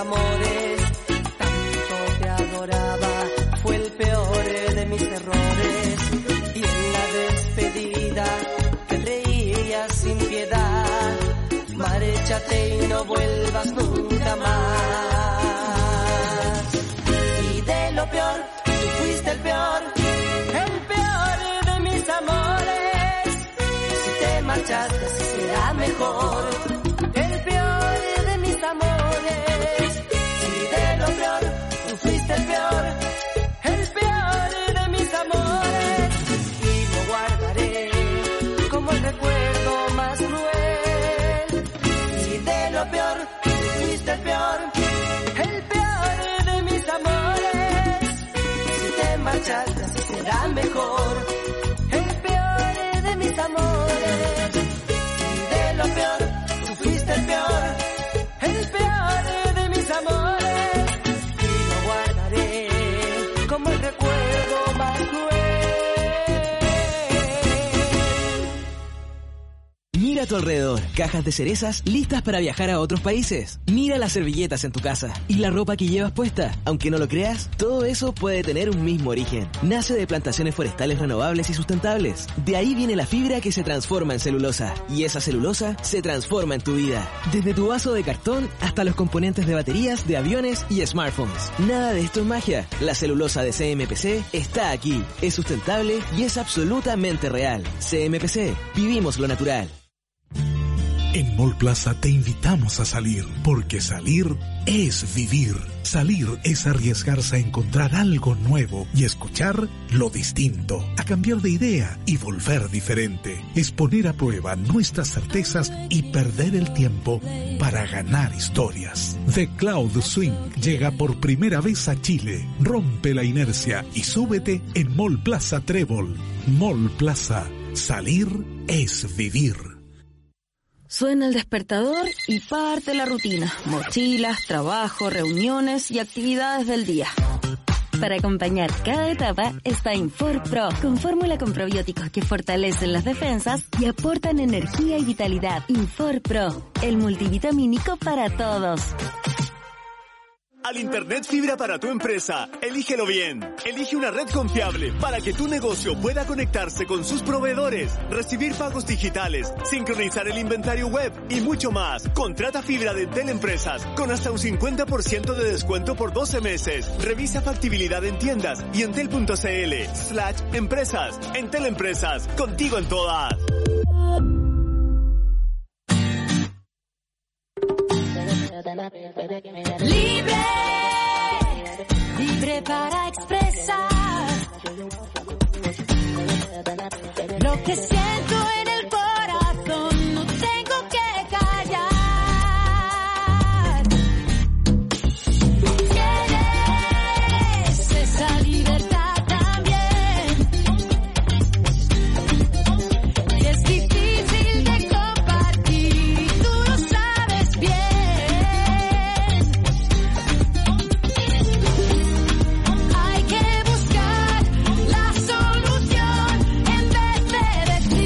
amores. Tanto te adoraba, fue el peor de mis errores. Y en la despedida te reías sin piedad. Márchate y no vuelvas nunca más. Y de lo peor, tú fuiste el peor de mis amores. Si te marchaste, así será mejor. El peor de mis amores. Y de lo peor, tú fuiste el peor de mis amores. Y lo guardaré como el recuerdo más cruel. Y de lo peor, tú fuiste el peor de mis amores. Si te marchaste, así será mejor. El peor de mis amores. Y de lo peor, tú fuiste el peor de mis amores. Y lo guardaré como el recuerdo más cruel. Mira a tu alrededor, cajas de cerezas listas para viajar a otros países. Mira las servilletas en tu casa y la ropa que llevas puesta. Aunque no lo creas, todo eso puede tener un mismo origen. Nace de plantaciones forestales renovables y sustentables. De ahí viene la fibra que se transforma en celulosa. Y esa celulosa se transforma en tu vida. Desde tu vaso de cartón hasta los componentes de baterías, de aviones y smartphones. Nada de esto es magia. La celulosa de CMPC está aquí. Es sustentable y es absolutamente real. CMPC. Vivimos lo natural. En Mall Plaza te invitamos a salir, porque salir es vivir. Salir es arriesgarse a encontrar algo nuevo y escuchar lo distinto, a cambiar de idea y volver diferente. Es poner a prueba nuestras certezas y perder el tiempo para ganar historias. The Cloud Swing llega por primera vez a Chile. Rompe la inercia y súbete en Mall Plaza Trébol. Mall Plaza. Salir es vivir. Suena el despertador y parte la rutina. Mochilas, trabajo, reuniones y actividades del día. Para acompañar cada etapa está Infor Pro, con fórmula con probióticos que fortalecen las defensas y aportan energía y vitalidad. Infor Pro, el multivitamínico para todos. Al Internet fibra para tu empresa, elígelo bien. Elige una red confiable para que tu negocio pueda conectarse con sus proveedores, recibir pagos digitales, sincronizar el inventario web y mucho más. Contrata fibra de Entel Empresas con hasta un 50% de descuento por 12 meses. Revisa factibilidad en tiendas y entel.cl/empresas. Entel Empresas, contigo en todas. Libre, libre para expresar lo que siento en el corazón, no tengo que callar. Tienes esa libertad también, y es difícil de compartir, y tú lo sabes bien. Hay que buscar la solución en vez de decir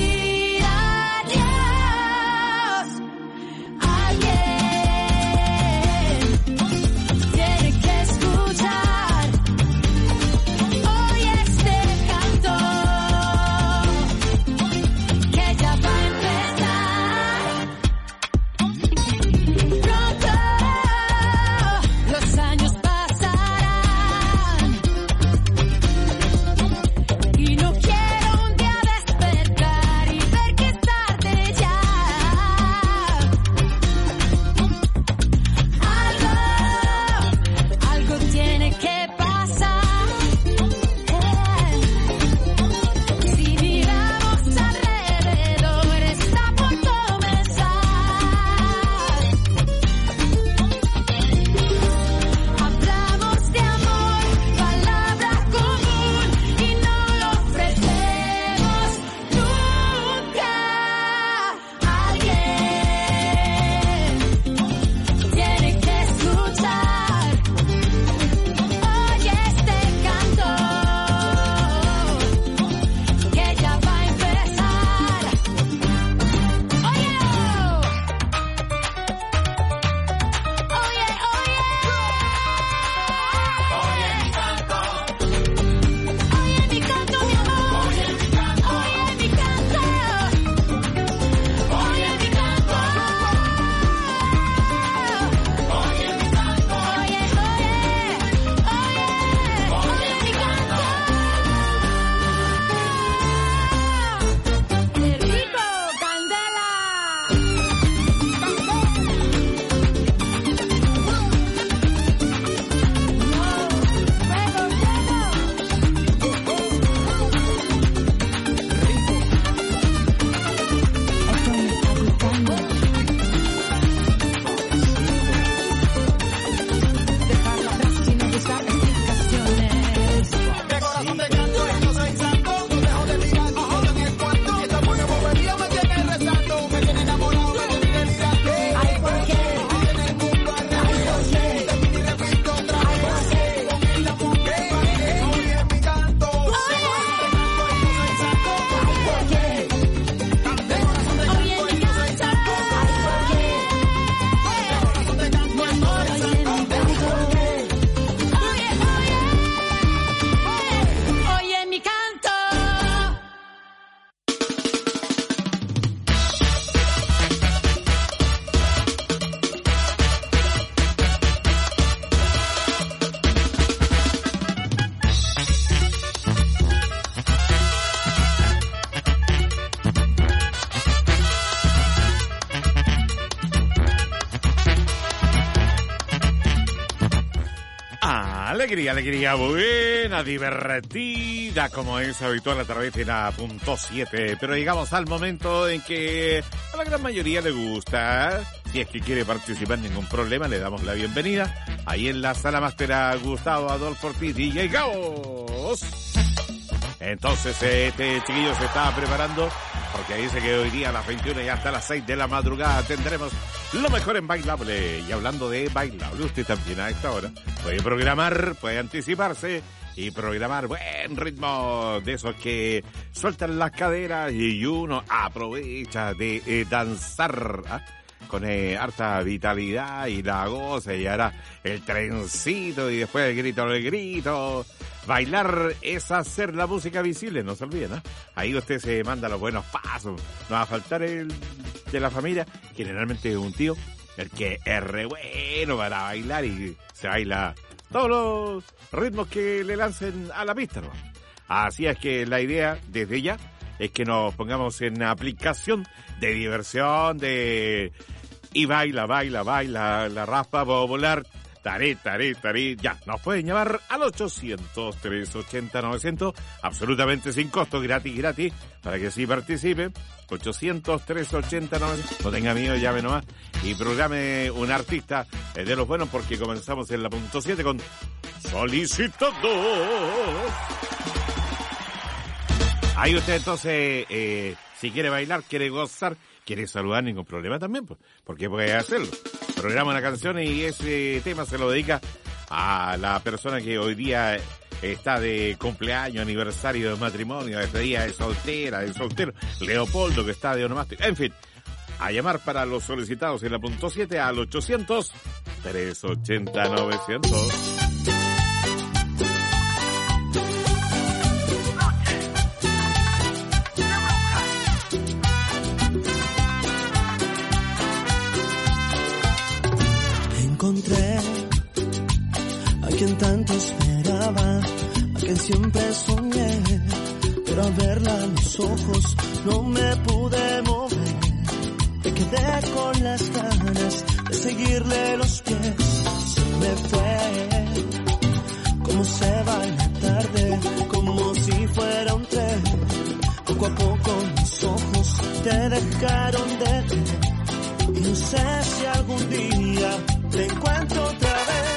Alegría buena, divertida, como es habitual a través de la .7. Pero llegamos al momento en que a la gran mayoría le gusta. Si es que quiere participar, ningún problema, le damos la bienvenida. Ahí en la sala máster a Gustavo Adolfo Ortiz, DJ Gauss. Entonces este chiquillo se está preparando, porque dice que hoy día a las 21 y hasta las 6 de la madrugada tendremos lo mejor en bailable. Y hablando de bailable, usted también a esta hora puede programar, puede anticiparse y programar buen ritmo de esos que sueltan las caderas y uno aprovecha de danzar con harta vitalidad y la goza, y ahora el trencito y después el grito. Bailar es hacer la música visible, no se olviden, ¿no? Ahí usted se manda los buenos pasos. No va a faltar el de la familia, generalmente es un tío, el que es re bueno para bailar y se baila todos los ritmos que le lancen a la pista, ¿no? Así es que la idea desde ya es que nos pongamos en aplicación de diversión, y baila la raspa popular. Taré, ya, nos pueden llamar al 800-380-900, absolutamente sin costo, gratis, para que sí participe. 800-380-900, no tenga miedo, llame nomás y programe un artista de los buenos, porque comenzamos en la .7 con Solicitando. Ahí usted entonces, si quiere bailar, quiere gozar, quiere saludar, ningún problema también, pues, porque puede hacerlo. Programa una canción y ese tema se lo dedica a la persona que hoy día está de cumpleaños, aniversario de matrimonio, despedida de soltera, de soltero, Leopoldo, que está de onomástico, en fin. A llamar para los solicitados en la .7 al 800-380-900. Encontré a quien tanto esperaba, a quien siempre soñé, pero al verla a los ojos no me pude mover. Me quedé con las ganas de seguirle los pies. Se me fue, como se va la tarde, como si fuera un tren. Poco a poco mis ojos te dejaron de ver, y no sé si algún día te encuentro otra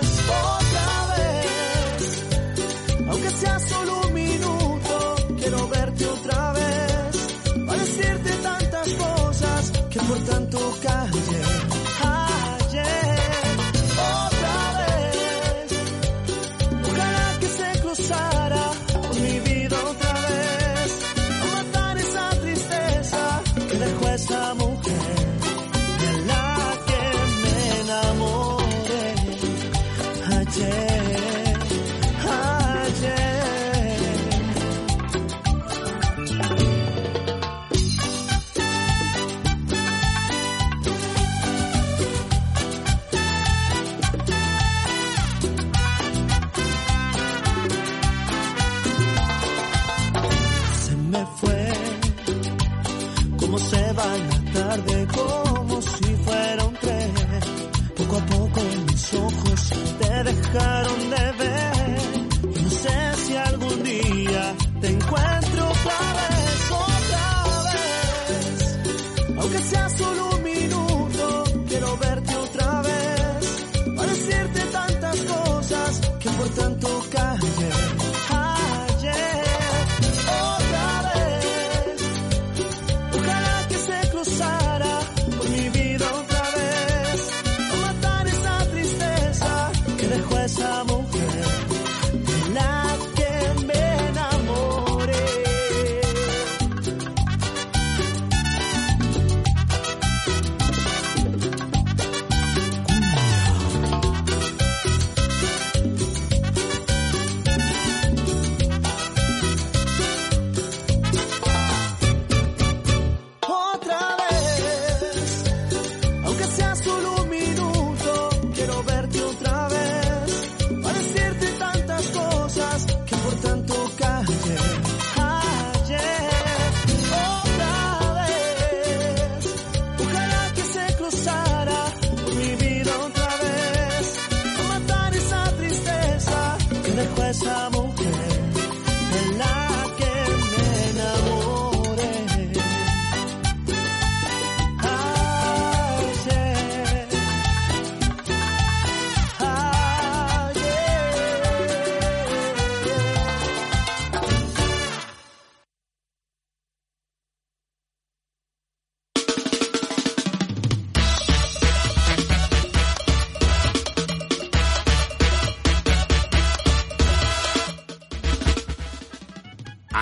vez, aunque sea solo un minuto, quiero verte otra vez, para decirte tantas cosas que por tanto callé ayer, otra vez, ojalá que se cruzara por mi vida otra vez, a matar esa tristeza que dejó esa mujer.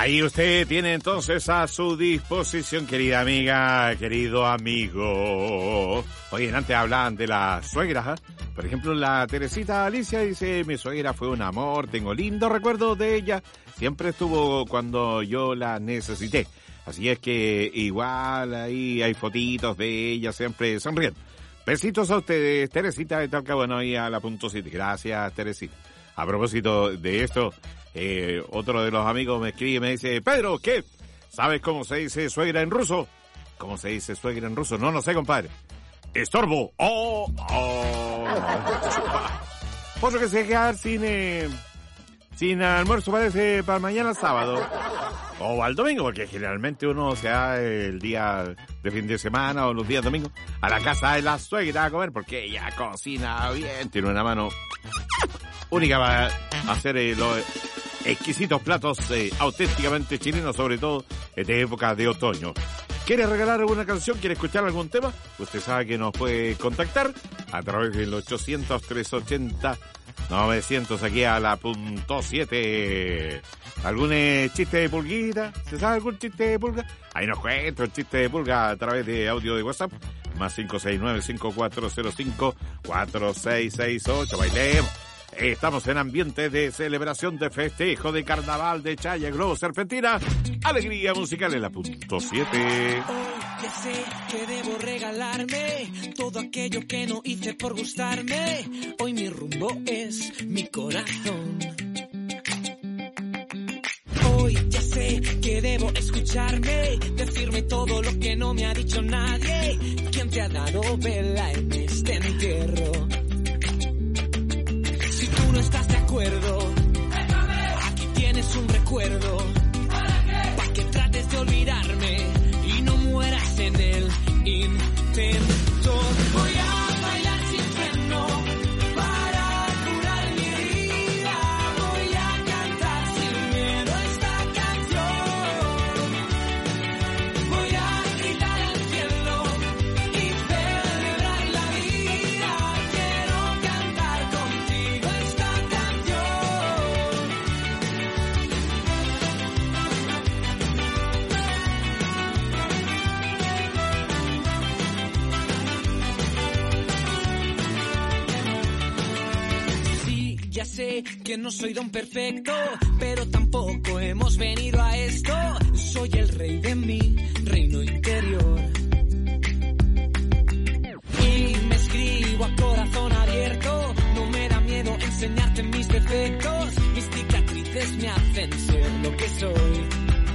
Ahí usted tiene entonces a su disposición, querida amiga, querido amigo. Oye, antes hablaban de las suegras, ¿eh? Por ejemplo, la Teresita Alicia dice, mi suegra fue un amor, tengo lindos recuerdos de ella, siempre estuvo cuando yo la necesité. Así es que igual ahí hay fotitos de ella siempre sonriendo. Besitos a ustedes, Teresita de Talca, bueno, ahí a la punto 7. Gracias, Teresita. A propósito de esto, otro de los amigos me escribe y me dice, Pedro, ¿qué? ¿Sabes cómo se dice suegra en ruso? ¿Cómo se dice suegra en ruso? No sé, compadre. Estorbo. Por que se quedar sin almuerzo parece para mañana sábado. O al domingo, porque generalmente uno se da el día de fin de semana o los días domingos a la casa de la suegra a comer, porque ella cocina bien, tiene una mano única para hacer los exquisitos platos auténticamente chilenos, sobre todo de época de otoño. ¿Quiere regalar alguna canción? ¿Quiere escuchar algún tema? Usted sabe que nos puede contactar a través del 800-380-900 aquí a la punto 7. ¿Algún chiste de pulguita? ¿Se sabe algún chiste de pulga? Ahí nos cuenta el chiste de pulga a través de audio de WhatsApp. Más 569-5405-4668. Bailemos. Estamos en ambiente de celebración, de festejo, de carnaval, de chaya, globo, serpentina. Alegría musical en la punto 7. Hoy ya sé que debo regalarme todo aquello que no hice por gustarme. Hoy mi rumbo es mi corazón. Hoy ya sé que debo escucharme, decirme todo lo que no me ha dicho nadie. ¿Quién te ha dado vela en este entierro? Si tú no estás de acuerdo, aquí tienes un recuerdo. ¿Para que trates de olvidarme y no mueras en el intento? Voy a bailar sin freno para curar mi herida. Voy a cantar sin miedo esta canción. Voy a gritar al cielo y celebrar la vida. Quiero cantar contigo esta canción. Sí, ya sé que no soy don perfecto, pero tampoco hemos venido a esto. Soy el rey de mi reino interior. Y me escribo a corazón abierto. No me da miedo enseñarte mis defectos. Mis cicatrices me hacen ser lo que soy.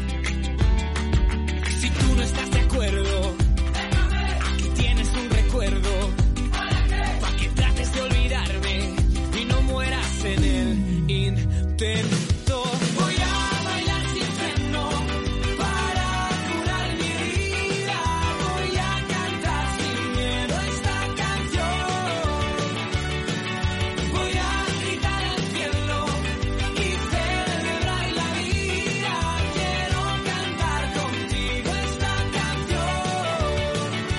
Si tú no estás de acuerdo, aquí tienes un recuerdo. Para que trates de olvidarme y no mueras en el intento. Voy a bailar sin freno para curar mi herida. Voy a cantar sin miedo esta canción. Voy a gritar al cielo y celebrar la vida. Quiero cantar contigo esta canción.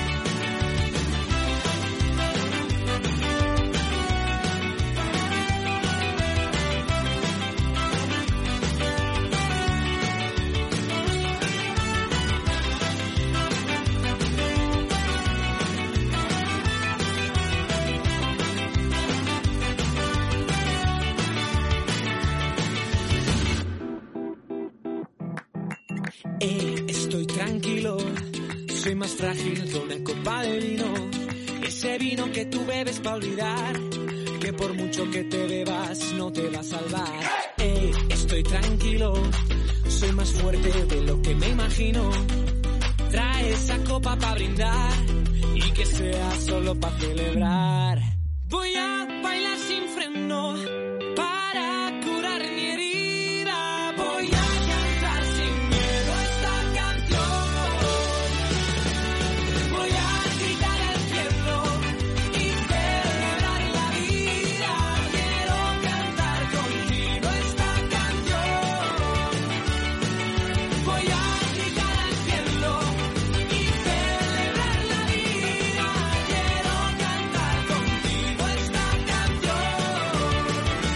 Estoy tranquilo, soy más frágil que una copa de vino. Ese vino que tú bebes para olvidar, que por mucho que te bebas no te va a salvar. Estoy tranquilo, soy más fuerte de lo que me imagino. Trae esa copa para brindar y que sea solo para celebrar. Voy a bailar sin freno para curar mi herida. Voy a cantar sin miedo esta canción. Voy a gritar al cielo y celebrar la vida. Quiero cantar contigo esta canción. Voy a gritar al cielo y celebrar la vida. Quiero cantar contigo esta canción.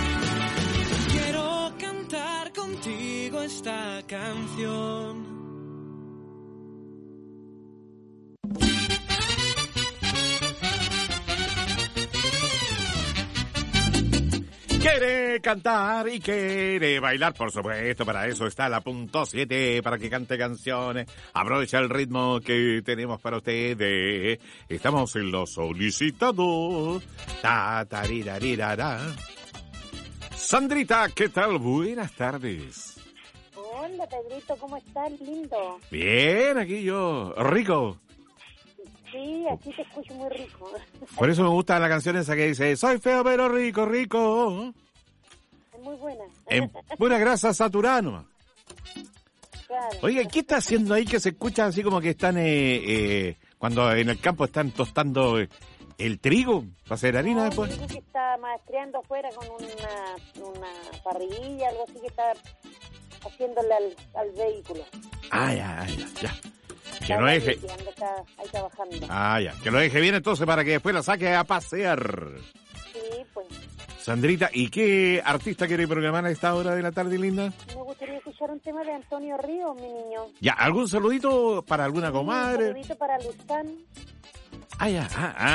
quiere cantar y quiere bailar, por supuesto, para eso está la .7, para que cante canciones. Aprovecha el ritmo que tenemos para ustedes. Estamos en los solicitados. Sandrita, ¿qué tal? Buenas tardes. Hola, Pedrito, ¿cómo estás, lindo? Bien, aquí yo, rico. Sí, aquí te escucho muy rico. Por eso me gusta la canción esa que dice, soy feo pero rico, rico. Es muy buena. En pura grasa saturada. Claro. Oye, ¿qué está haciendo ahí que se escucha así como que están, cuando en el campo están tostando el trigo para hacer harina después? Digo que está maestreando afuera con una parrilla, algo así que está haciéndole al vehículo. Ah, ya. Que lo deje. Ahí trabajando. Ah, ya. Que lo deje bien entonces para que después la saque a pasear. Sí, pues. Sandrita, ¿y qué artista quiere programar a esta hora de la tarde, linda? Me gustaría escuchar un tema de Antonio Ríos, mi niño. Ya, ¿algún saludito para alguna comadre? Un saludito para Luzán. Ah, ya.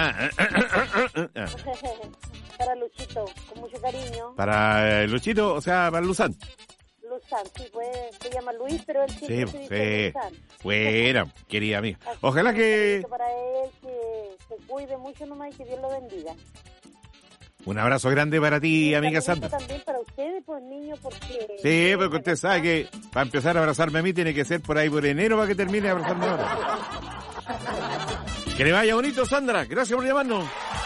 Para Luchito, con mucho cariño. Para Luchito, o sea, para Luzán. Luzán, sí, pues, se llama Luis, pero él siempre se dice Luzán. Bueno, querida amiga. Así Ojalá que... Para él, que se cuide mucho nomás y que Dios lo bendiga. Un abrazo grande para ti, amiga Sandra. También para ustedes, pues, niños, porque... Sí, porque usted sabe que para empezar a abrazarme a mí tiene que ser por ahí por enero para que termine de abrazarme ahora. Que le vaya bonito, Sandra. Gracias por llamarnos.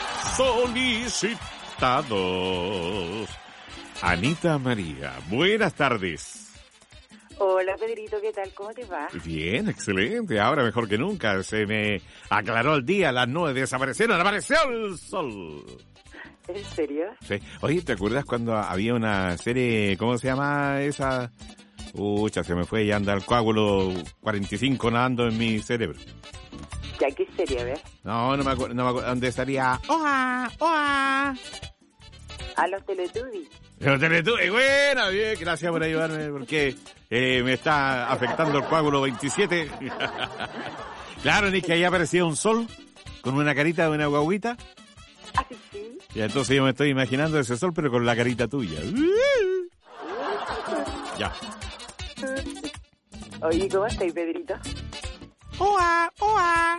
Solicitados. Anita María, buenas tardes. Hola, Pedrito, ¿qué tal? ¿Cómo te va? Bien, excelente. Ahora mejor que nunca. Se me aclaró el día, las nubes desaparecieron, apareció el sol. ¿En serio? Sí. Oye, ¿te acuerdas cuando había una serie, cómo se llama esa? Se me fue, ya anda el coágulo 45 nadando en mi cerebro. ¿Ya qué serie, a ver? No me acuerdo, ¿dónde estaría? ¡Oa! A los Teletubbies. Los Teletubbies, buena, bien, gracias por ayudarme, porque me está afectando el coágulo 27. Claro, ni que ahí aparecía un sol con una carita de una guaguita. Ah, sí. Y entonces yo me estoy imaginando ese sol, pero con la carita tuya. Ya. Oye, ¿cómo estáis, Pedrito? ¡Oa! Oa.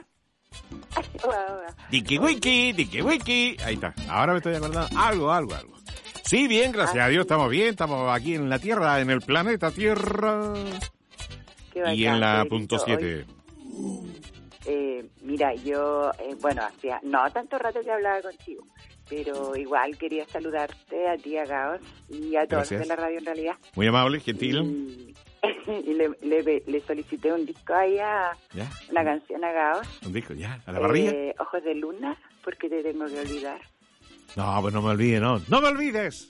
Diki wiki. Ahí está. Ahora me estoy acordando. Algo. Sí, bien, gracias a Dios, estamos bien. Estamos aquí en la Tierra, en el planeta Tierra. Qué bacán, y en la Pedrito. .7. Mira, yo, hacía no tanto rato que hablaba contigo, pero igual quería saludarte a ti, a Gaos, y a todos de la radio en realidad. Muy amable, gentil. Y le solicité un disco ahí una canción a Gaos. Un disco, ya, a la parrilla. Ojos de Luna, porque te tengo que olvidar. No, pues no me olvides, no. ¡No me olvides!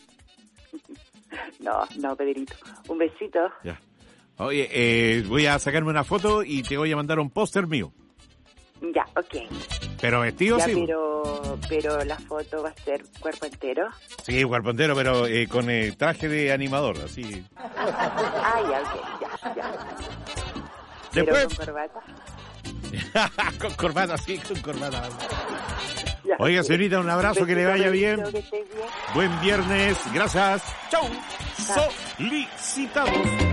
No, Pedrito. Un besito. Ya. Oye, voy a sacarme una foto y te voy a mandar un póster mío. Ya, ok. ¿Pero vestido, ya, sí? Pero la foto va a ser cuerpo entero. Sí, cuerpo entero, pero con traje de animador, así. Ya, ok, ya. Después... ¿Pero con corbata? Con corbata, sí, con corbata. Ya, oiga, señorita, un abrazo, que le vaya bien. Que estés bien. Buen viernes, gracias. Chau. Solicitados.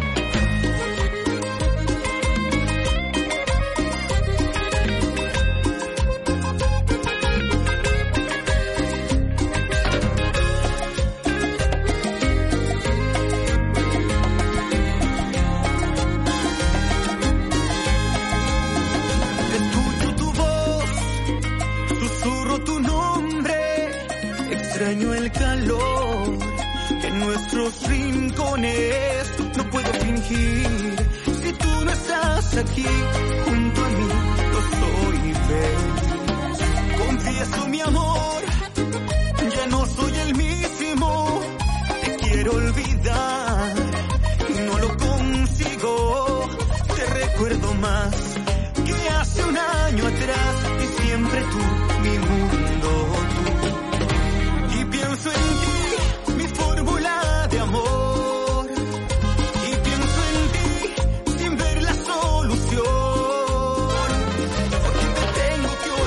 Extraño el calor en nuestros rincones, no puedo fingir. Si tú no estás aquí junto a mí, no soy feliz. Confieso mi amor, ya no soy el mismo. Te quiero olvidar y no lo consigo. Te recuerdo más que hace un año atrás y siempre tú, mi mundo, tú. Pienso en ti, mi fórmula de amor, y pienso en ti sin ver la solución, porque te tengo que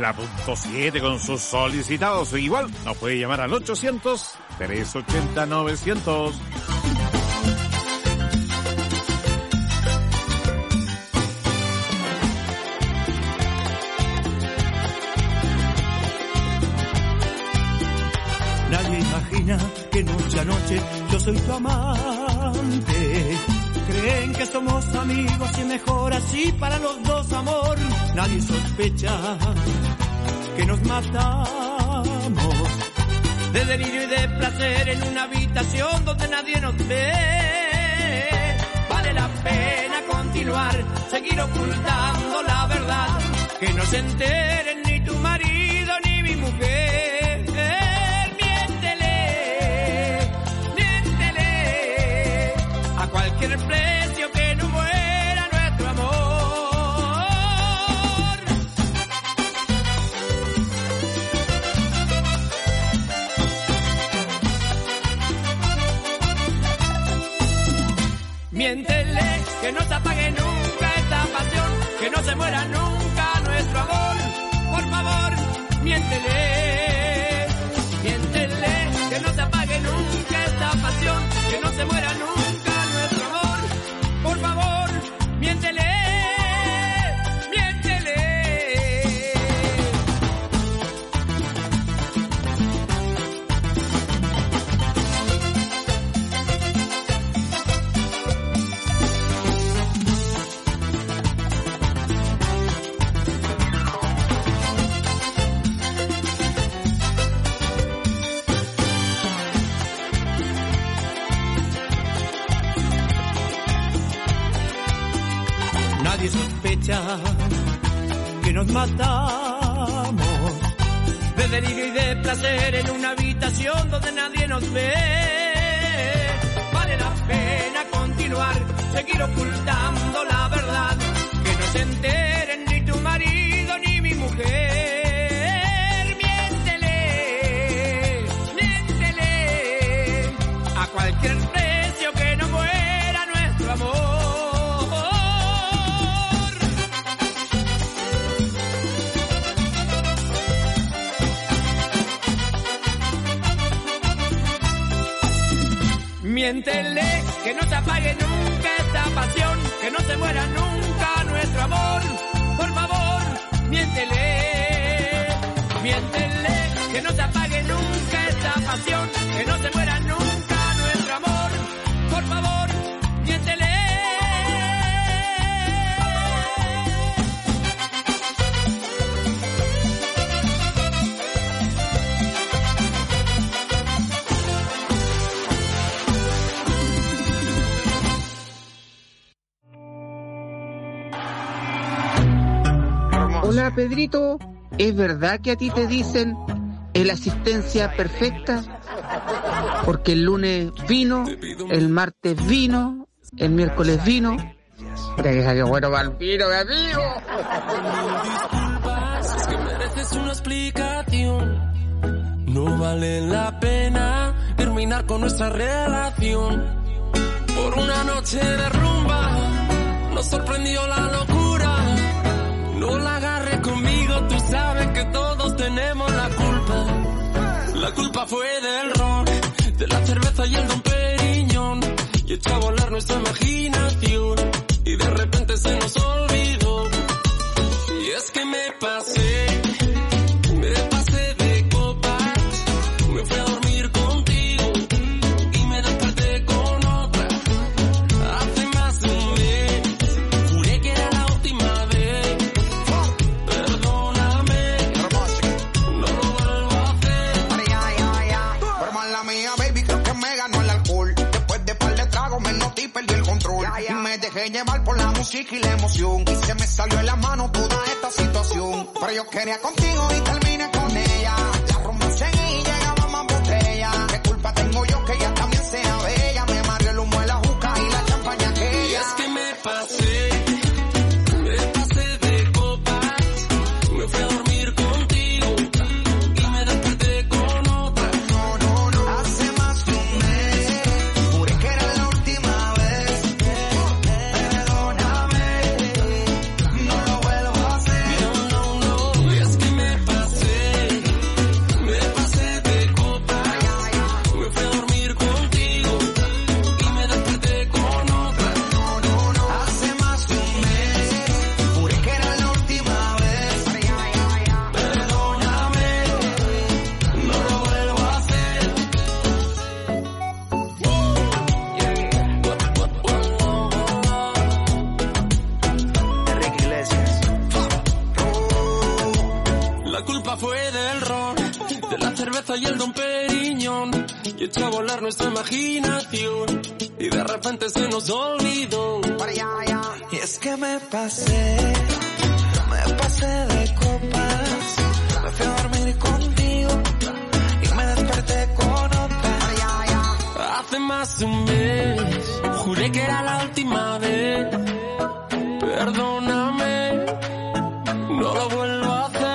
la punto 7 con sus solicitados. Igual nos puede llamar al 800-380-900. Nadie imagina que noche a noche yo soy tu amante. Creen que somos amigos y mejor así para los dos, amor. Nadie sospecha que nos matamos de delirio y de placer en una habitación donde nadie nos ve. Vale la pena continuar, seguir ocultando la verdad, que no se enteren ni tu marido ni mi mujer. Cualquier precio que no muera nuestro amor. Miéntele que no se apague nunca esta pasión, que no se muera nunca nuestro amor. Por favor, miéntele. Miéntele que no se apague nunca esta pasión, que no se muera nunca. Por favor, miéntele, miéntele. Nadie sospecha que nos matamos de delirio y de placer en una habitación donde nadie nos ve. Vale la pena continuar, seguir ocultando la verdad, que no se enteren ni tu marido ni mi mujer. Miéntele, miéntele, a cualquier precio que no muera nuestro amor. Miéntele que no se apague nunca esta pasión, que no se muera nunca nuestro amor. Por favor, miéntele. Miéntele que no se apague nunca esta pasión, que no se muera nunca nuestro amor. Por favor, miéntele. Hola Pedrito, ¿es verdad que a ti te dicen el asistencia perfecta? Porque el lunes vino, el martes vino, el miércoles vino. Pero que salió bueno para el vino, mi amigo. Disculpas, es que mereces una explicación. No vale la pena terminar con nuestra relación. Por una noche de rumba nos sorprendió la locura. No la agarres conmigo, tú sabes que todos tenemos la culpa. La culpa fue del rock, de la cerveza y el Don Periñón, y echó a volar nuestra imaginación, y de repente se nos olvidó. Y es que me pasé de copas, me fui a dormir contigo, y me desperté con otra. Hace más de un mes, juré que era la última vez. Me dejé llevar por la música y la emoción, y se me salió en la mano toda esta situación. Pero yo quería contigo y terminé con ella. La rumba seguí y llegaba más botella. ¿Qué culpa tengo yo que ella también sea bella? Me mareó el humo de la juca y la champaña aquella. Y es que me pasé de copas, me fui a dormir contigo, y me desperté con otra. No, hace más de un mes, juré que era la última vez. Perdóname, no lo vuelvo a hacer. No, y es que me cerveza y el Dom Periñón y echa a volar nuestra imaginación y de repente se nos olvidó. Y es que me pasé de copas, me fui a dormir contigo y me desperté con otra. Hace más de un mes juré que era la última vez. Perdóname, no lo vuelvo a hacer.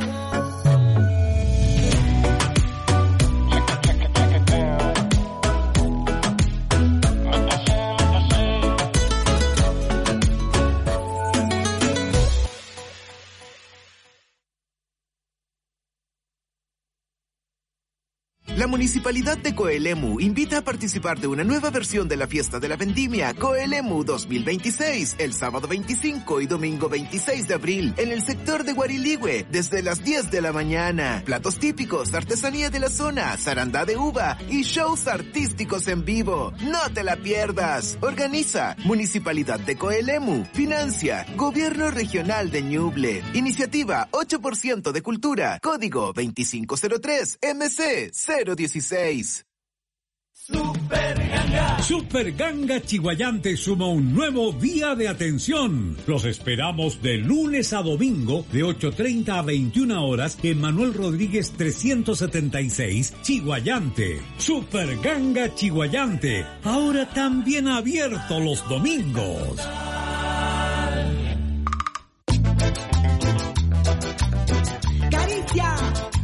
La Municipalidad de Coelemu invita a participar de una nueva versión de la Fiesta de la Vendimia Coelemu 2026, el sábado 25 y domingo 26 de abril, en el sector de Guariligüe, desde las 10 de la mañana. Platos típicos, artesanía de la zona, zarandá de uva y shows artísticos en vivo. ¡No te la pierdas! Organiza Municipalidad de Coelemu. Financia Gobierno Regional de Ñuble. Iniciativa 8% de Cultura. Código 2503 MC 016. Super Ganga Chiguayante suma un nuevo día de atención. Los esperamos de lunes a domingo de 8:30 a 21 horas en Manuel Rodríguez 376, Chiguayante. Super Ganga Chiguayante, ahora también abierto los domingos. Caricia.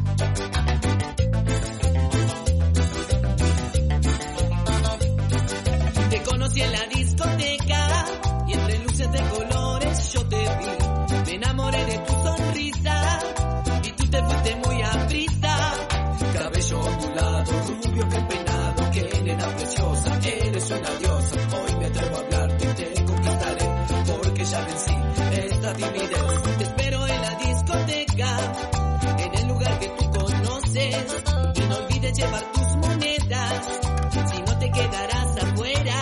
Conocí en la discoteca y entre luces de colores yo te vi. Me enamoré de tu sonrisa y tú te fuiste muy a prisa. Cabello ondulado, rubio que peinado, que nena preciosa, eres una diosa. Hoy me atrevo a hablarte y te conquistaré porque ya vencí esta timidez. Te espero en la discoteca, en el lugar que tú conoces, y no olvides llevar tus monedas, si no te quedarás afuera.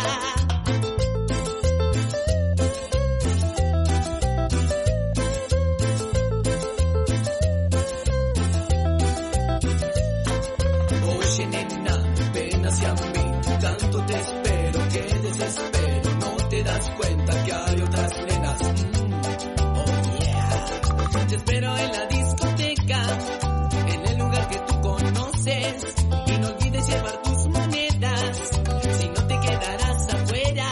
Tanto te espero, que desespero, no te das cuenta que hay otras nenas. Oh yeah. Te espero en la discoteca, en el lugar que tú conoces, y no olvides llevar tus monedas, si no te quedarás afuera.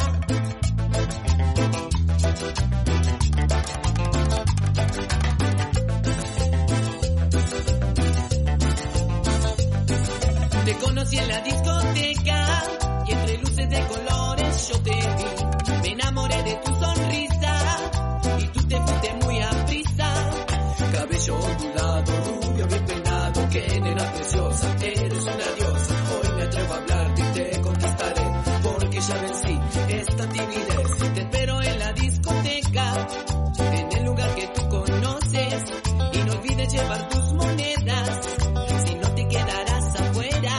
Te conocí en la discoteca y entre luces de colores yo te vi. Me enamoré de tu sonrisa y tú te fuiste muy a prisa. Cabello ondulado, rubio bien peinado, que nena preciosa, eres una diosa. Hoy me atrevo a hablarte y te conquistaré porque ya vencí esta timidez. Te espero en la discoteca, en el lugar que tú conoces, y no olvides llevar tus monedas, si no te quedarás afuera.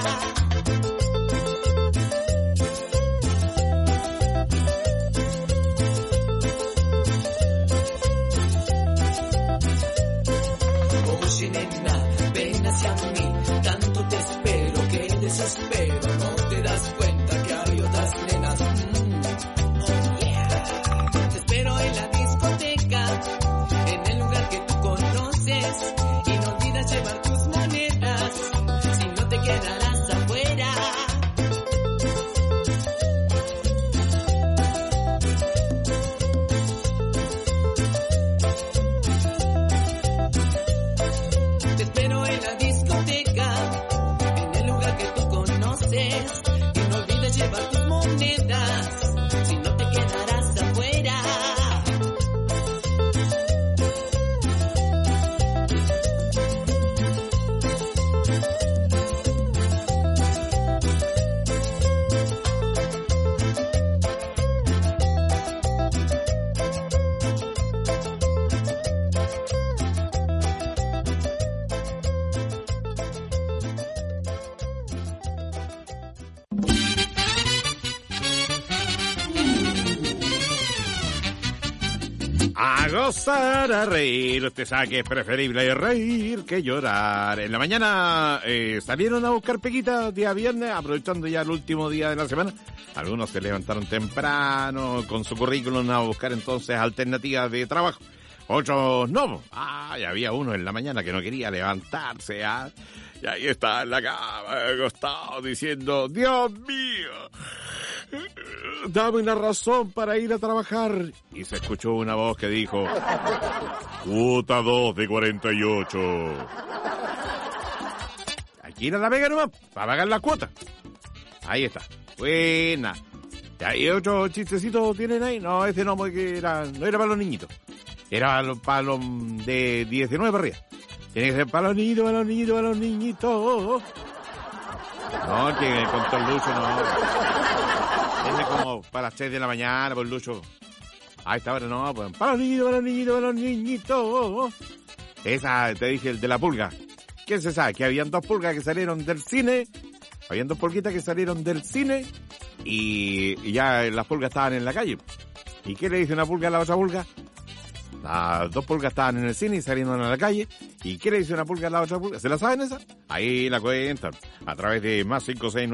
Oye nena, ven hacia mí, tanto te espero que desespero, no te das cuenta que hay otras nenas. Oh yeah. Te espero en la discoteca, en el lugar que tú conoces, y no olvides llevar tus monedas, si no te quedarás afuera. Te espero en la discoteca, en el lugar que tú conoces, y no olvides llevar tus monedas, si no te quedarás afuera. gozar, a reír. Usted sabe que es preferible reír que llorar. En la mañana salieron a buscar peguitas día viernes, aprovechando ya el último día de la semana. Algunos se levantaron temprano con su currículum a buscar entonces alternativas de trabajo. Otros no. Y había uno en la mañana que no quería levantarse. Y ahí está en la cama, acostado, diciendo, Dios mío, dame una razón para ir a trabajar. Y se escuchó una voz que dijo, cuota 2 de 48. Aquí ir a la Vega nomás, para pagar la cuota. Ahí está. Buena. ¿Y otro chistecito tienen ahí? No, ese no, porque no era para los niñitos. Era para los de 19 para arriba. Tiene que ser para los niñitos, para los niñitos, para los niñitos. No, que con el Lucho no. Es como para las 6 de la mañana, por Lucho. A esta hora no, pues. Para los niñitos, para los niñitos, para los niñitos. Esa, te dije, el de la pulga. ¿Quién se sabe? Que habían 2 pulgas que salieron del cine. Habían 2 pulguitas que salieron del cine. Y ya las pulgas estaban en la calle. ¿Y qué le dice una pulga a la otra pulga? Las 2 pulgas estaban en el cine y saliendo a la calle. ¿Y qué le dice una pulga a la otra pulga? ¿Se la saben esa? Ahí la cuentan. A través de más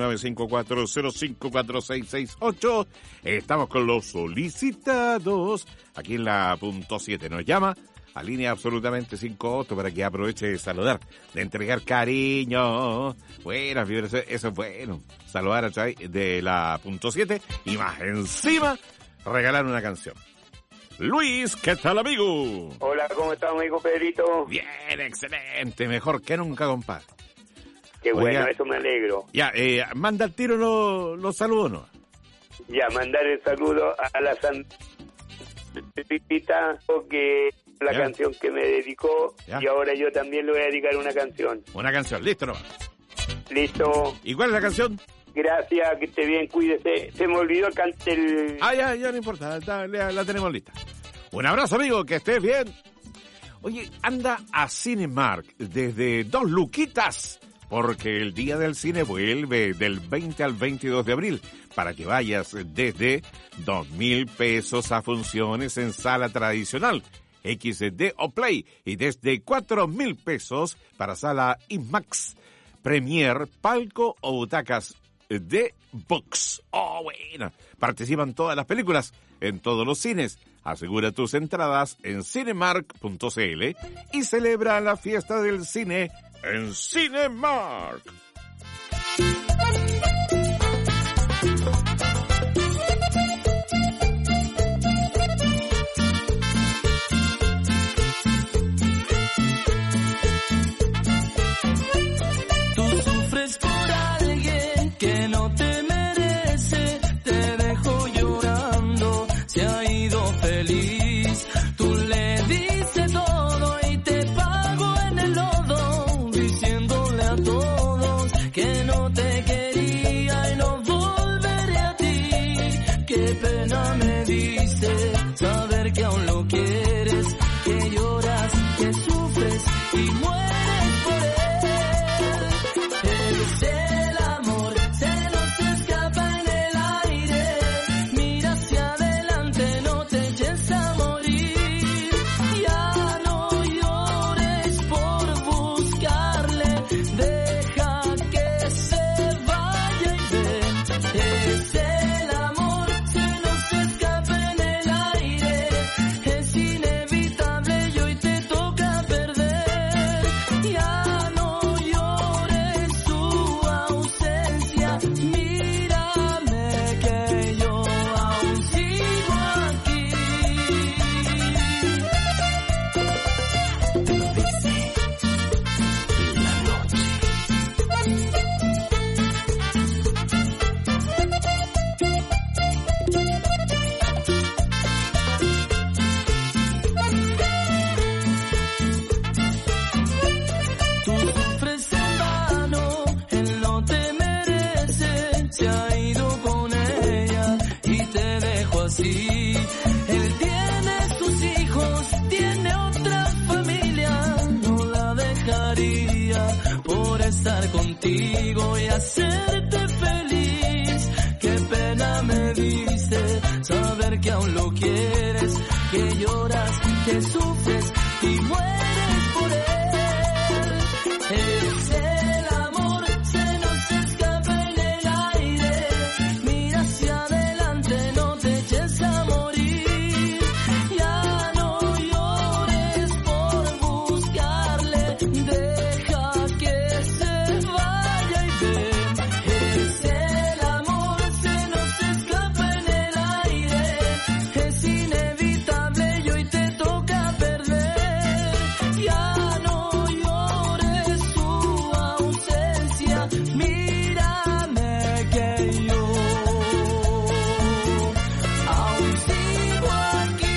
569-5405-4668. Estamos con los solicitados. Aquí en la punto 7 nos llama a línea absolutamente sin costo para que aproveche de saludar, de entregar cariño. Buenas vibras, eso es bueno. Saludar a través de la punto 7 y más encima regalar una canción. Luis, ¿qué tal, amigo? Hola, ¿cómo estás, amigo Pedrito? Bien, excelente, mejor que nunca, compadre. Qué bueno, eso me alegro. Ya, manda al tiro los saludos, ¿no? Ya, mandar el saludo a la Santita, que la canción que me dedicó, y ahora yo también le voy a dedicar una canción. Una canción, listo, ¿no? Listo. ¿Y cuál es la canción? Gracias, que esté bien, cuídese. Se me olvidó el ya no importa, la tenemos lista. Un abrazo, amigo, que estés bien. Oye, anda a Cinemark desde 2 luquitas, porque el Día del Cine vuelve del 20 al 22 de abril, para que vayas desde 2,000 pesos a funciones en sala tradicional, XD o Play, y desde 4,000 pesos para sala IMAX, Premier, palco o butacas de box. Oh, bueno. Participan todas las películas en todos los cines. Asegura tus entradas en cinemark.cl y celebra la fiesta del cine en Cinemark. contigo y hacerte feliz. Qué pena me dice saber que aún lo quieres, que lloras, que sufres y mueres por él. Es el amor, se nos escapa en el aire. Mira hacia adelante, no te eches a morir. Ya no llores por buscarle, deja que se vaya y ven. Es el amor, se nos escapa en el aire. Es inevitable y hoy te toca perder. Ya no llores su ausencia, mírame que yo aún sigo aquí.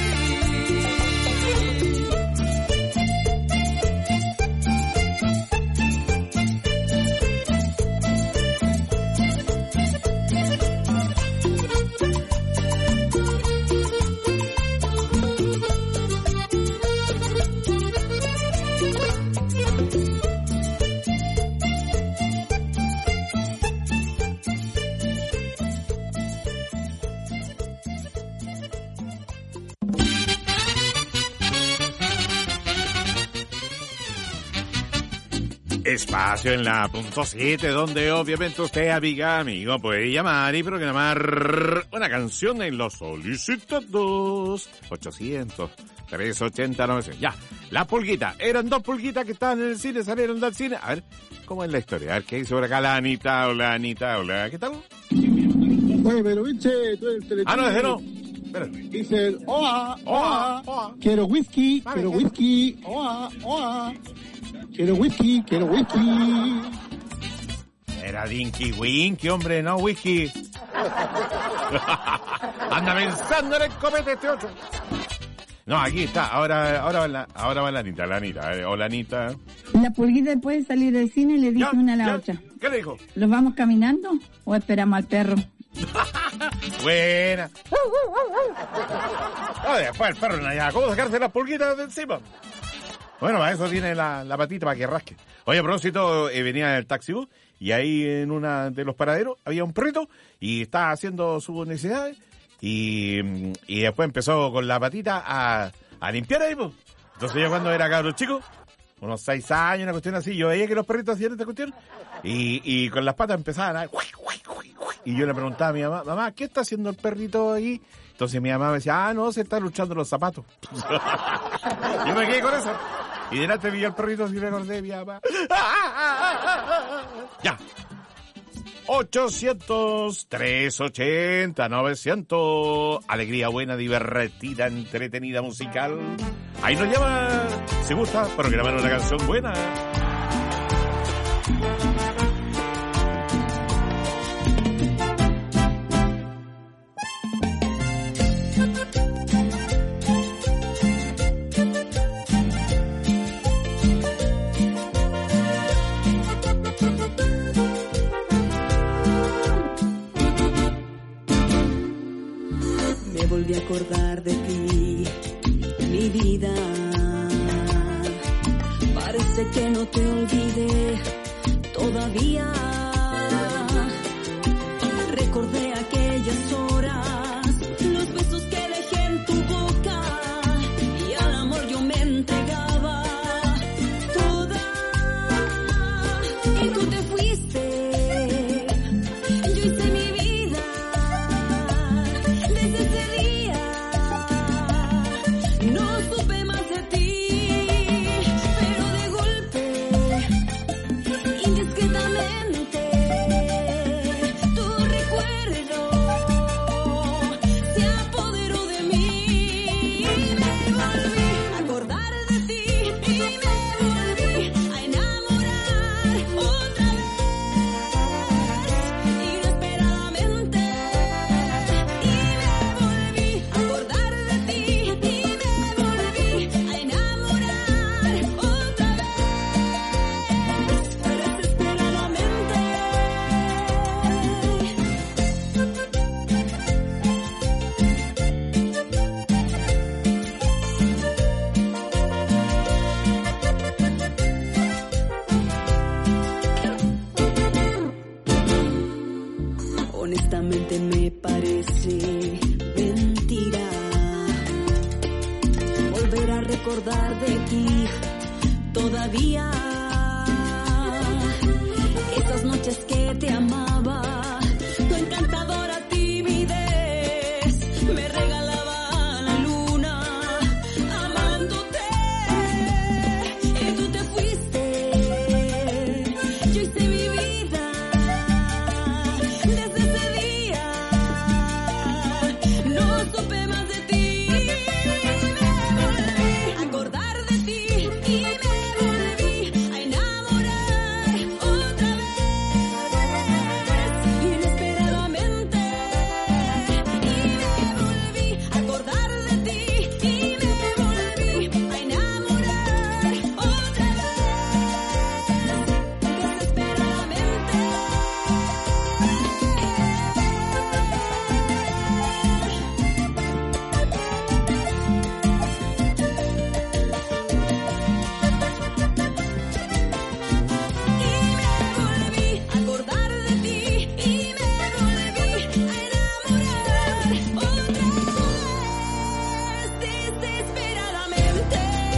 Espacio en la punto 7, donde obviamente usted, amiga, amigo, puede llamar y programar una canción en los solicitados. 800-380-900. Ya, la pulguita. Eran 2 pulguitas que estaban en el cine, salieron del cine. A ver, ¿cómo es la historia? A ver, ¿qué dice por acá la Anita? Hola, Anita, hola, ¿qué tal? Oye, pero Vinche, tú eres el no, ese no. Espérate. Dice, oa, quiero whisky, quiero whisky, oa. Quiero whisky. Era Dinky Winky, hombre, no whisky. Anda pensando en el copete este otro. No, aquí está, ahora va la Anita, hola Anita. La pulguita puede salir del cine y le dice una a la otra. ¿Qué le dijo? ¿Los vamos caminando o esperamos al perro? Buena. Después el perro, ¿cómo sacarse las pulguitas de encima? Bueno, para eso tiene la patita para que rasque. Oye, a propósito, venía en el taxi bus y ahí en una de los paraderos había un perrito y estaba haciendo sus necesidades y después empezó con la patita a limpiar ahí, pues. Entonces yo cuando era cabro chico, unos 6 años, una cuestión así, yo veía que los perritos hacían esta cuestión y con las patas empezaban a... Y yo le preguntaba a mi mamá, ¿qué está haciendo el perrito ahí? Entonces mi mamá me decía, no, se está luchando los zapatos. Yo me quedé con eso. Y delante vi al perrito y recordé a mi mamá. Ya. 800-380-900. Alegría buena, divertida, entretenida, musical. Ahí nos llama, si gusta, programar una canción buena. Volví a acordar de ti, mi vida. Parece que no te olvidé todavía. Recordé aquellas horas, los besos que dejé en tu boca y al amor yo me entregaba toda. Y tú te fuiste. Yo hice mi vida desde ese día. No supe más de ti, pero de golpe, indiscretamente, tu recuerdo se apoderó de mí. Me volví a acordar de ti y me volví a enamorar otra vez, inesperadamente. Y me volví a acordar de ti y me volví a enamorar otra vez, desesperadamente. Honestamente me parece mentira volver a sabía. Esas noches que te amaba, tu encantadora timidez me regalaba la luna, amándote. Y tú te fuiste, yo hice mi vida. Desde ese día no supe más de ti. Me volví a acordar de ti y me volví a enamorar otra vez, inesperadamente. Y me volví a acordar de ti y me volví a enamorar otra vez, desesperadamente. Volví a acordar de ti y me volví a enamorar otra vez, desesperadamente.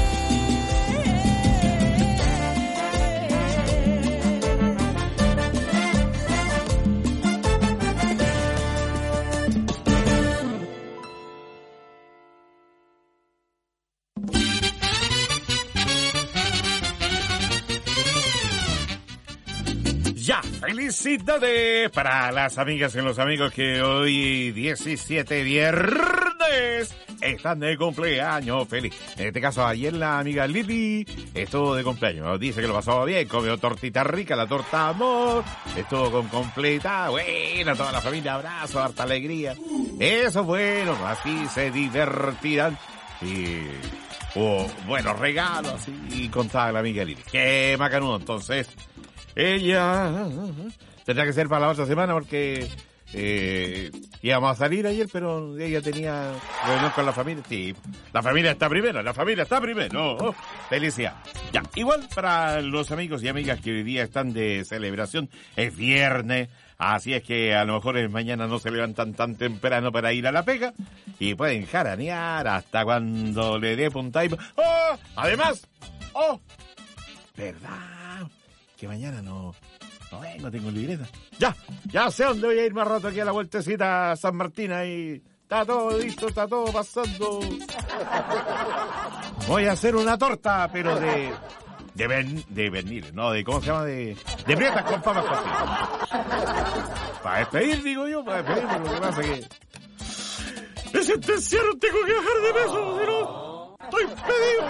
Ya, felicidades para las amigas y los amigos que hoy 17 viernes están de cumpleaños. Feliz. En este caso, ayer la amiga Lili estuvo de cumpleaños. Dice que lo pasó bien, comió tortita rica, la torta amor, estuvo con completa, bueno, toda la familia, abrazo, harta alegría. Eso es bueno, así se divertirán y buenos regalos y contaba la amiga Lili. Qué macanudo, entonces. Ella tendrá que ser para la otra semana porque íbamos a salir ayer, pero ella tenía reunión con la familia. Sí, la familia está primero, Oh, felicidad. Ya, igual para los amigos y amigas que hoy día están de celebración, es viernes, así es que a lo mejor mañana no se levantan tan temprano para ir a la pega y pueden jaranear hasta cuando le dé punta y... ¡Oh! Además, ¿verdad? Que mañana no tengo libreta. Ya sé dónde voy a ir más rato aquí a la vueltecita a San Martín y está todo listo, está todo pasando. Voy a hacer una torta, pero de verniles, no, de, ¿cómo se llama? De prietas con papas cocidas. Para despedir, digo yo, para despedir, pero lo que pasa es que me sentenciaron, tengo que bajar de peso, si no, estoy pedido.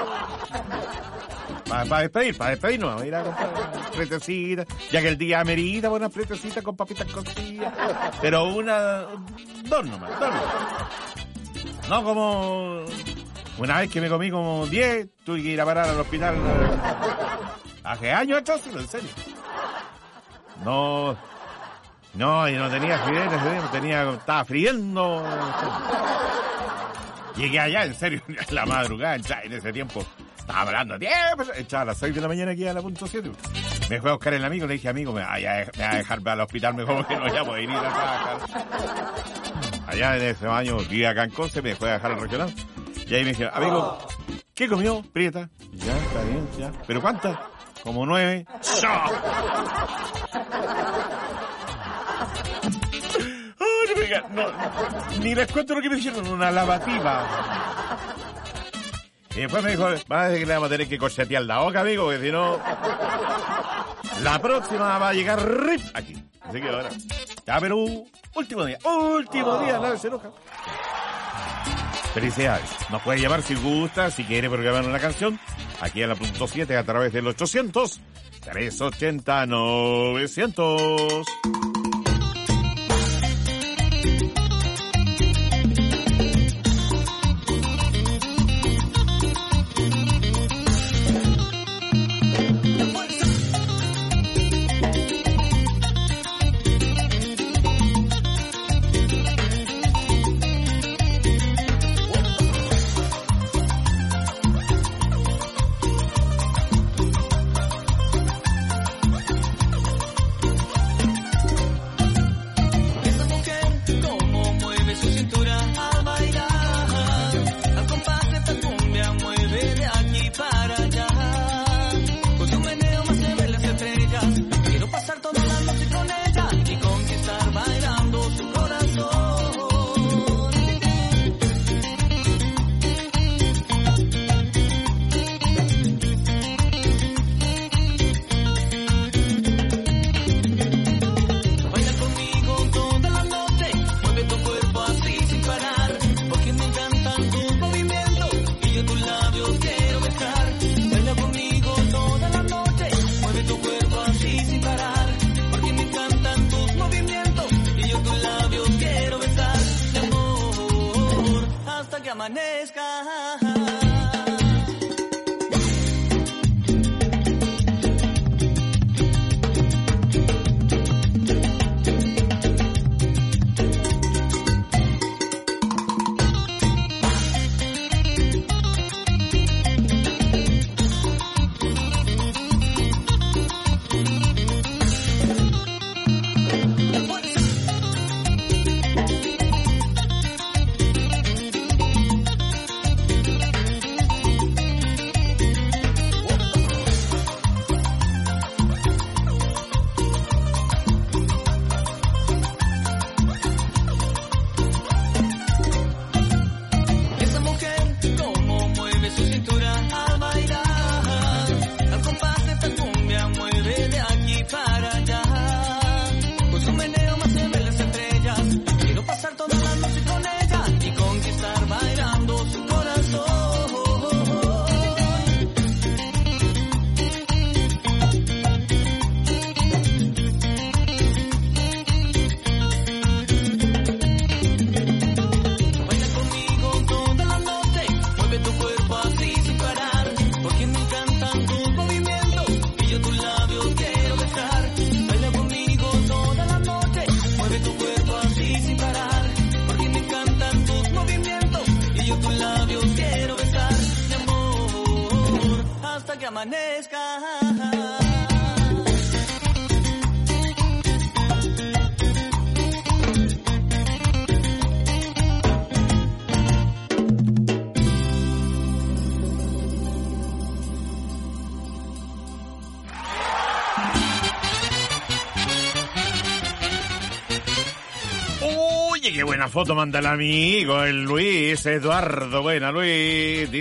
Para despedir, no, vamos a ir a comprar pretecitas, ya que el día amerita buenas pretecitas con papitas cocidas, pero dos nomás. No como una vez que me comí como 10, tuve que ir a parar al hospital hace años atrás, en serio. No, y no tenía fideo, estaba friendo. Llegué allá, en serio, en la madrugada, en ese tiempo. Estaba hablando de tiempo, echaba a las 6 de la mañana aquí a la punto 7. Me fue a buscar el amigo, le dije, amigo, me va a dejar al hospital mejor que no ya voy a ir a trabajar. Allá en ese baño, vi acá en Conce, me fue a dejar al regional. Y ahí me dijeron, amigo, ¿qué comió? Prieta. Ya, está bien, ya. ¿Pero cuántas? Como 9. No, ni les cuento lo que me dijeron, una lavativa. Y después me dijo, va a decir que le vamos a tener que corsetear la boca, amigo, porque si no, la próxima va a llegar RIP aquí. Así que ahora, ya, pero último día, nadie se enoja. Felicidades. Nos puede llamar si gusta, si quiere programar una canción, aquí a la punto 7 a través del 800-380-900. amanezca. Qué buena foto manda el amigo, el Luis Eduardo. Buena, Luis.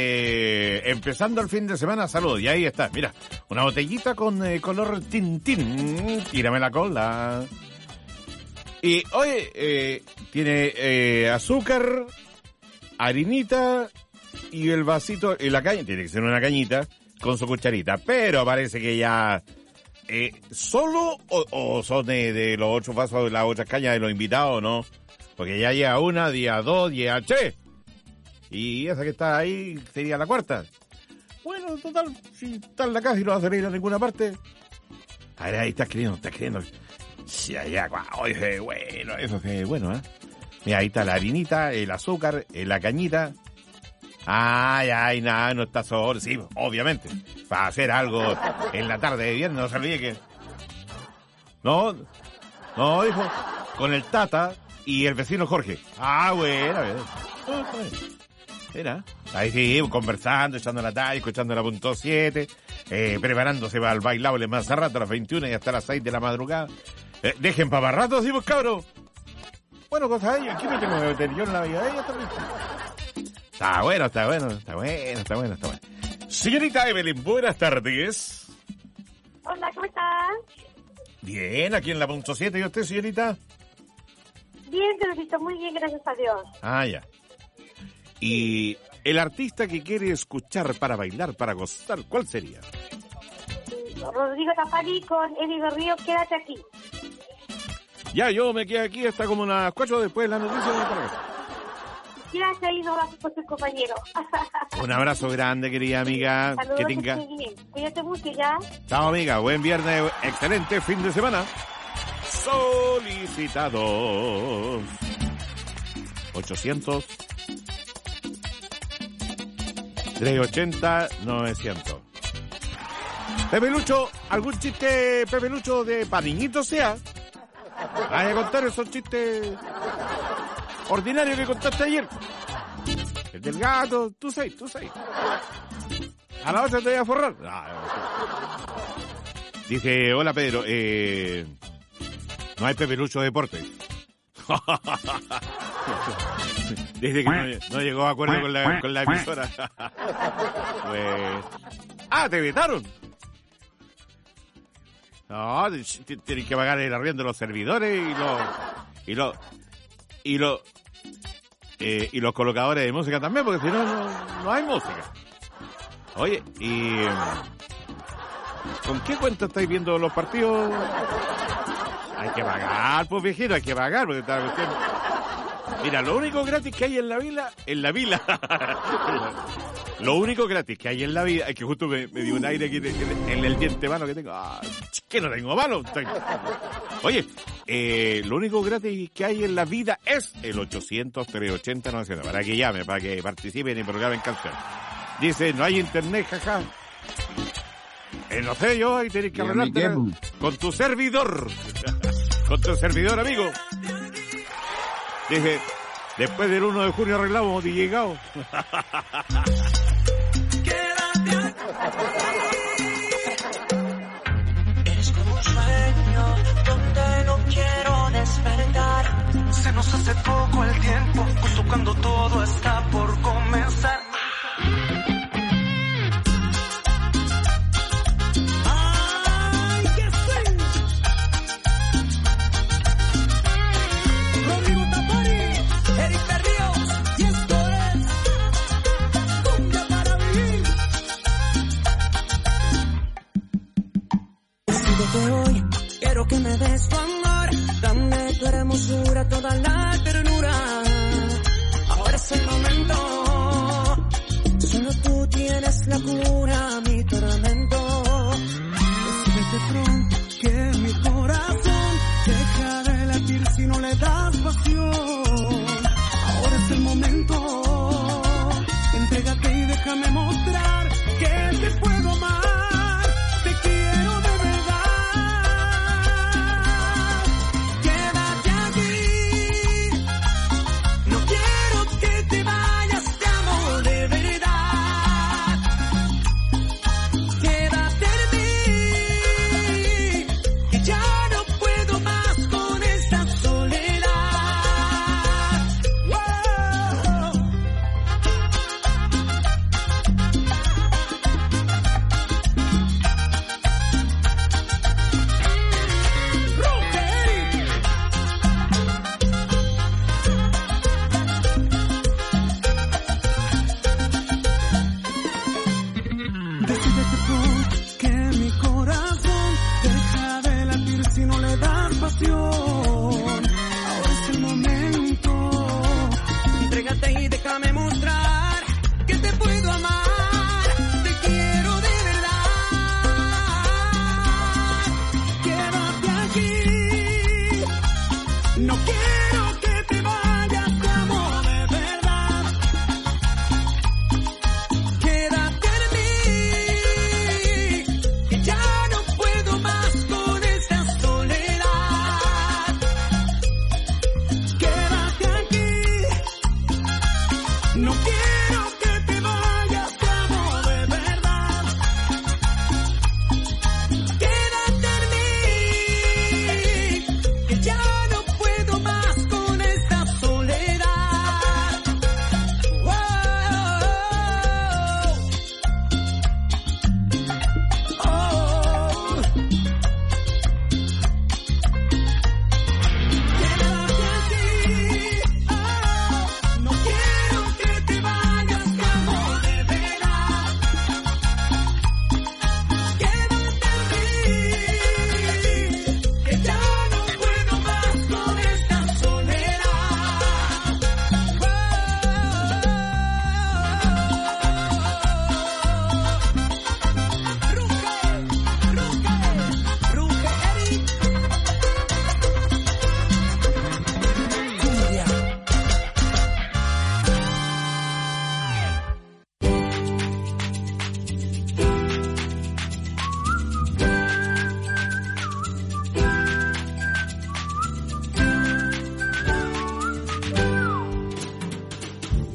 Dice, empezando el fin de semana, salud. Y ahí está, mira, una botellita con color tintín. Tírame la cola. Y hoy tiene azúcar, harinita y el vasito, y la caña, tiene que ser una cañita con su cucharita. Pero parece que ya... ¿Solo o son de los 8 vasos de las 8 cañas de los invitados, no? Porque ya llega una, día 2, llega 3. Y esa que está ahí sería la cuarta. Bueno, total, si está en la casa y no va a salir a ninguna parte. A ver, ahí está escribiendo. Sí, allá, oye, bueno, eso es bueno, ¿eh? Mira, ahí está la harinita, el azúcar, la cañita. Ay, nada, no está solo. Sí, obviamente. Para hacer algo en la tarde de viernes, no se olvide que... No, dijo, con el Tata y el vecino Jorge. Bueno, a ver. Mira, ahí sí, conversando, echando la talla, escuchando la punto 7, preparándose para el bailable más a rato, a las 21 y hasta las 6 de la madrugada. Dejen para rato, sí, pues, cabros. Bueno, cosas ahí, aquí me tengo que meter yo en la vida de ella también. Está bueno. Señorita Evelyn, buenas tardes. Hola, ¿cómo estás? Bien, aquí en la punto 7. ¿Y usted, señorita? Bien, Pedrito, muy bien, gracias a Dios. Ya. Y el artista que quiere escuchar para bailar, para gozar, ¿cuál sería? Rodrigo Tafari con Eddie Berrío, quédate aquí. Ya, yo me quedé aquí hasta como unas 4 después de la noticia de la Gracias y un abrazo por tu compañero. Un abrazo grande, querida amiga. Saludos, que tenga. Cuídate mucho ya. Chao, amiga. Buen viernes. Excelente fin de semana. Solicitados. 800 380 900. Pepe Lucho, ¿algún chiste, Pepe Lucho, de pa' niñitos sea? Vaya a contar esos chistes ordinarios que contaste ayer. El del gato, tú sabes. A la otra te voy a forrar. Dice, hola Pedro, no hay Pepe Lucho Deportes. Dice que no llegó a acuerdo con la emisora. Pues... ¿te vetaron? No, tienen que pagar el arriendo de los servidores y los colocadores de música también, porque si no, no hay música. Oye, y... ¿con qué cuenta estáis viendo los partidos? Hay que pagar, pues viejito, hay que pagar, porque está cuestión... Mira, lo único gratis que hay en la vila, lo único gratis que hay en la vida, es que justo me dio un aire aquí en el diente mano que tengo. Que no tengo mano. Oye, lo único gratis que hay en la vida es el 800-380-900, para que llame, para que participen y programen canciones. Dice, no hay internet, jaja. No sé yo, ahí tenés que arreglarte con tu servidor. Con tu servidor, amigo. Dije, después del 1 de junio arreglamos, DJ Gao. Es como un sueño donde no quiero despertar. Se nos hace poco el tiempo, justo cuando todo está por comenzar. Hoy quiero que me des tu amor, dame tu hermosura, toda la ternura. Ahora es el momento, solo tú tienes la cura, mi tormento. Decídete pronto que mi corazón deja de latir si no le das pasión. Ahora es el momento, entrégate y déjame mostrar que te puedo amar. Te quiero de verdad. Que mi corazón deja de latir si no le das pasión.